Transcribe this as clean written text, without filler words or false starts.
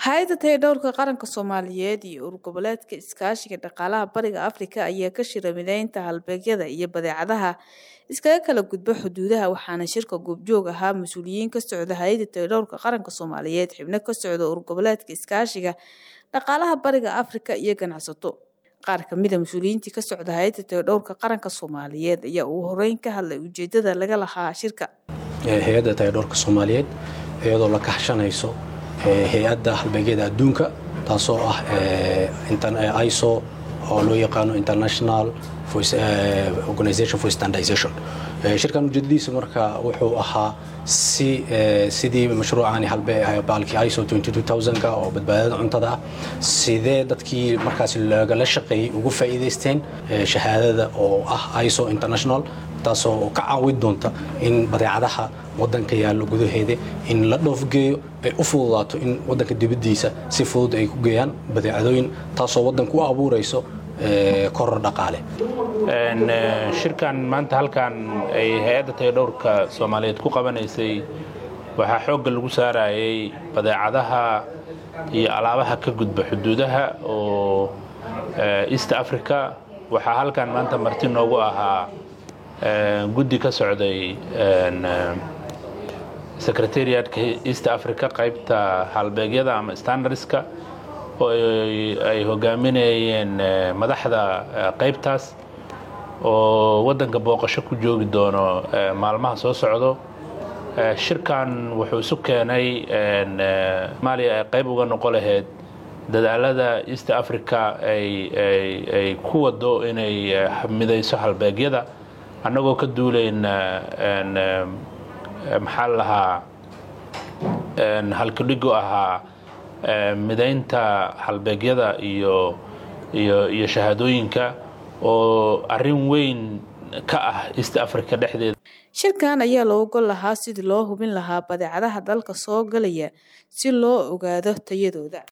Hay'adda Taageerada Qaranka Soomaaliyeed iyo Urur-goboleedka Iskaashiga Dhaqaalaha Bariga Afrika ayaa ka shiraya mideynta halbeegyada iyo badeecadaha iskaga kala gudba xuduudaha waxaana shirka goobjoog ahaa mas'uuliyiin ka socda Hay'adda Taageerada Qaranka Soomaaliyeed, xubno ka socda Urur-goboleedka Iskaashiga Dhaqaalaha Bariga Afrika iyo ganacsato. Qaar ka mid ah mas'uuliyiintii ka socda Hay'adda Taageerada Qaranka Soomaaliyeed ayaa ugu horeyn ka hadlay ujeedada laga lahaa shirka. Hay'adda Taageerada Soomaaliyeed iyadoo la kaashanayso hay'adda halbeegyada adduunka taasoo ah ISO oo loo yaqaano International Organization for Standardization. Shirkan ujeedadiisa marka wuxuu ahaa sidii mashruucani halbeegii ISO 22000 oo badbaadada cuntada sidee dadkii markaas laga shaqeeyay ugu faa'iideysteen shahaadada oo ah ISO International taasoo ka caawin doonta in badeecadaha wadanka yaalo gudaheeda in la dhoofgeeyo ay u fududaato in wadanka dibadiisa si fudud ay ku geeyaan badeecadooyin taasoo wadanka u abuurayso koror dhaqaale. shirkan maanta halkan ay hay'adda Taageerada Soomaaliyeed ku qabanaysay waxa xoog lagu saarayay badeecadaha iyo alaabaha ka gudba xuduudaha oo East Africa waxa halkan maanta marti noogu ahaa guddi ka socday Secretariat-ka East Africa qaybta halbeegyada ama standardska oo ay hogaaminayeen madaxda qaybtaas oo wadanka booqasho ku joogi doono maalmaha soo socdo. shirkan wuxuu isu keenay Soomaaliya ay qayb uga noqon lahayd dadaalada East Africa ay ku wado inay midayso halbeegyada annagoo ka duulayna maxaa lahaa halkudhigo ahaa mideynta halbeegyada iyo shahaadooyinka oo arrin weyn ka ah East Africa dhexdeeda. Shirkan ayaa loo gol lahaa sidii loo hubin lahaa badeecadaha dalka soo galaya si loo ogaado tayadooda.